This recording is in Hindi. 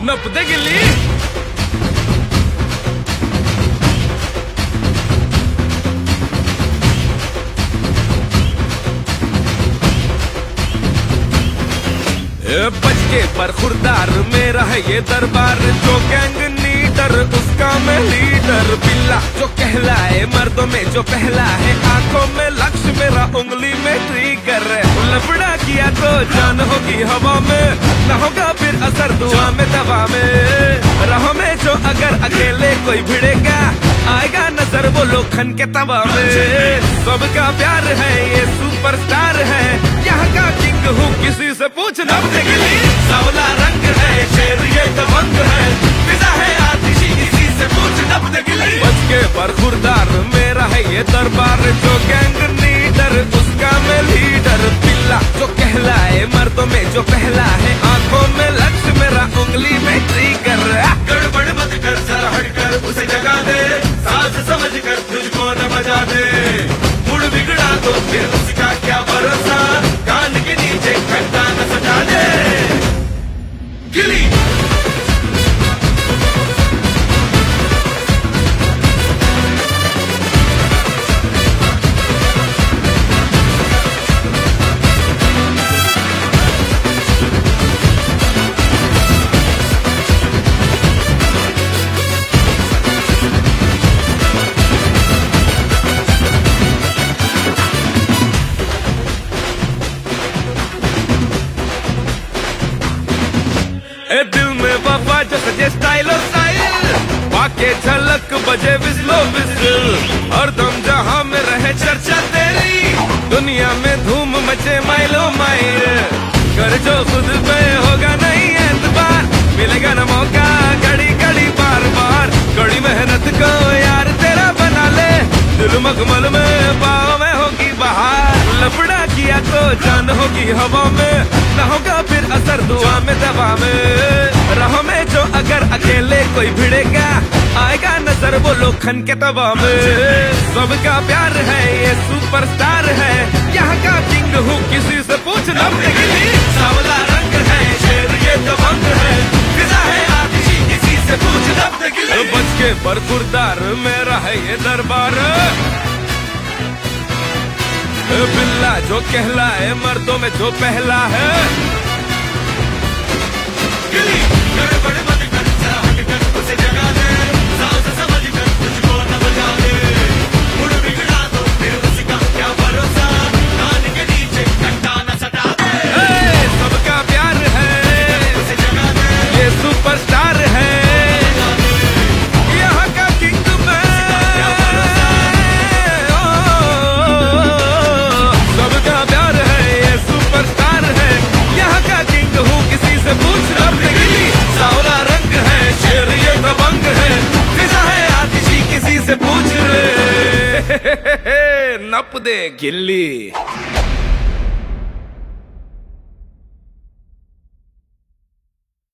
नप दे गिल्ली। बच के पर खुरदार मेरा है ये दरबार, जो गैंग लीडर उसका मैं लीडर। बिल्ला जो कहलाए मर्दों में जो पहला है, आंखों में लक्ष्य मेरा उंगली में ट्रिगर। लफड़ा किया तो जान होगी हवा में, न होगा फिर असर दुआ में दवा में। राह में जो अगर अकेले कोई भिड़ेगा, आएगा नजर वो लोखन के तवा में। सबका प्यार है ये सुपरस्टार है, यहाँ का किंग हूँ किसी से पूछ न गिली। सावला रंग है शेर ये दबंग है, फिजा है आतिशी किसी से पूछ न गिली। बच के पर खुरदार मेरा है ये दरबार, जो गैंग लीडर उसका मैं लीडर। बिल्ला जो कहलाए मर्दों में जो पहला है, आंखों में लक्ष्य मेरा उंगली में ट्रिगर। गड़बड़ मत कर जरा हटकर उसे जगा दे, साज समझ कर तुझको न बजा दे। मुड़ बिगड़ा तो फिर उसका क्या भरोसा, कान के नीचे घंटा न सजा दे। गिली दिल में वफा जो सजे स्टाइल और स्टाइल, बाके झलक बजे विस्लो विस्ल। हर दम जहां में रहे चर्चा तेरी, दुनिया में धूम मचे माइलो माइल। कर जो खुद पे होगा नहीं एतबार, मिलेगा न मौका घड़ी घड़ी बार बार। कड़ी मेहनत को यार तेरा बना ले, दिल मखमल में पाँव में होगी बहार। लफड़ा किया तो जान होगी हवा में, न होगा फिर असर दुआ में दवा में। राह में जो अगर अकेले कोई भिड़ेगा, आएगा नजर वो लोखन के तवा में। सबका प्यार है ये सुपरस्टार है, यहाँ का किंग हूँ किसी से पूछ न गिली। सावला रंग है शेर ये दबंग है, फिजा है आतिशी किसी से पूछ न गिली। बच के पर खुरदार मेरा है ये दरबार, बिल्ला जो कहलाए मर्दों में जो पहला है। गिली गड़बड़ मत कर जरा हटकर उसे जगा दे, साज समझ कर तुझको न बजा दे। मुड़ बिगड़ा तो फिर उसका क्या भरोसा, कान के नीचे घंटा न सटा दे। सबका प्यार है उसे जगा दे, ये सुपरस्टार है, यहाँ का किंग मैं। सबका प्यार है ये सुपरस्टार है, यहाँ का किंग हूँ किसी से पूछ न गिली। सावला रंग है शेर ये दबंग है, फिजा है आतिशी किसी से पूछ रे। नप दे गिल्ली।